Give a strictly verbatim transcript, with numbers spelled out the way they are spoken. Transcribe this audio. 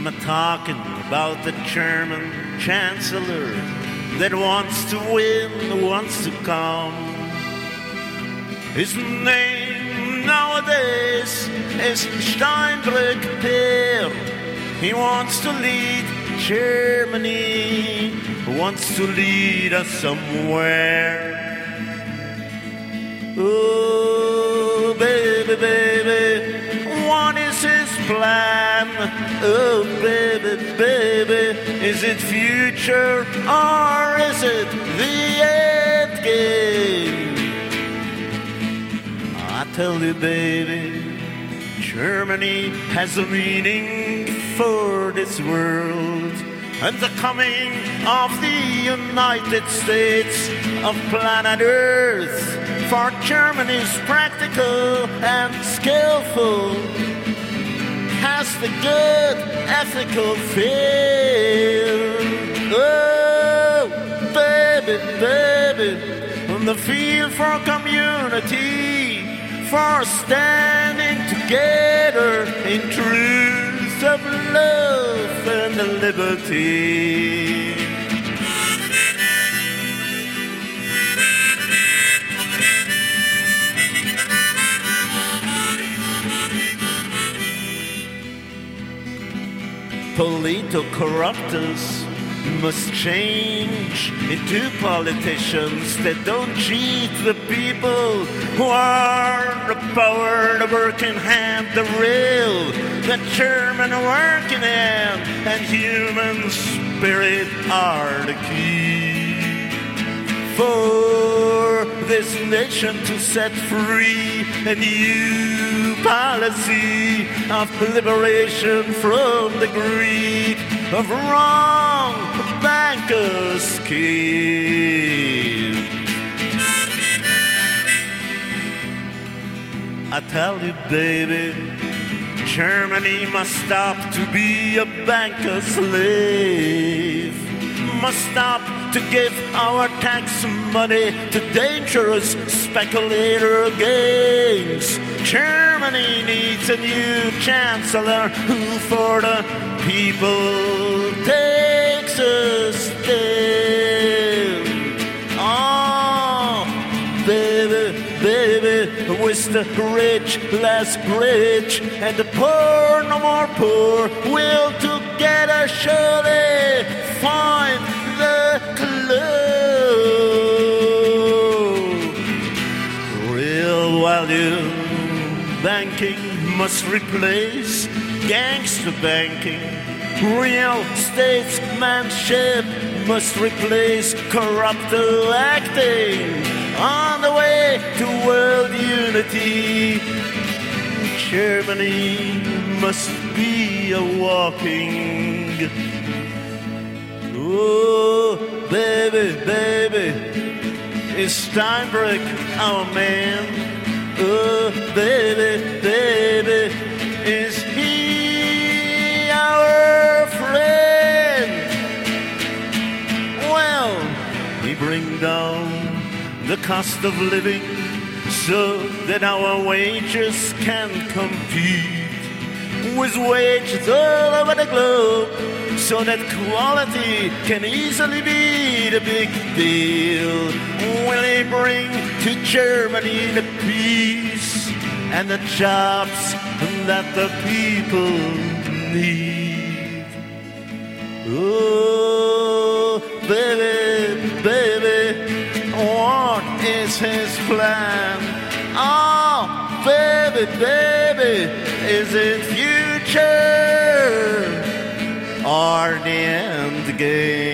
I'm talking about the German Chancellor that wants to win, wants to come. His name nowadays is Steinbrück Peer. He wants to lead Germany, wants to lead us somewhere. Oh, baby, baby, what is his plan? Oh, baby, baby, is it future or is it the end game? I tell you, baby, Germany has a meaning for this world, and the coming of the United States of planet Earth. For Germany's practical and skillful, has the good ethical feel. Oh, baby, baby, on the field for community, for standing together in truth of love and liberty. Polito-corruptors must change into politicians that don't cheat the people who are the power, the working hand, the real, the German working hand, and human spirit are the key for this nation to set free a new policy of liberation from the greed of wrong bankers' scheme. I tell you, baby, Germany must stop to be a banker slave, must stop to give our tax money to dangerous speculator gains. Germany needs a new chancellor who for the people takes a stand. Oh, baby, baby, with the rich less rich and the poor no more poor, will together surely find the clue. Real value banking must replace gangster banking. Real statesmanship must replace corrupt acting. On the way to world unity, Germany must be a walking. Oh, baby, baby, is Steinbrück our man? Oh, baby, baby, is he our friend? Well, he bring down the cost of living so that our wages can compete with wages all over the globe, so that quality can easily be the big deal. Will he bring to Germany the peace and the jobs that the people need? Oh, baby, baby, what is his plan? Oh, baby, baby, is it future or the end game?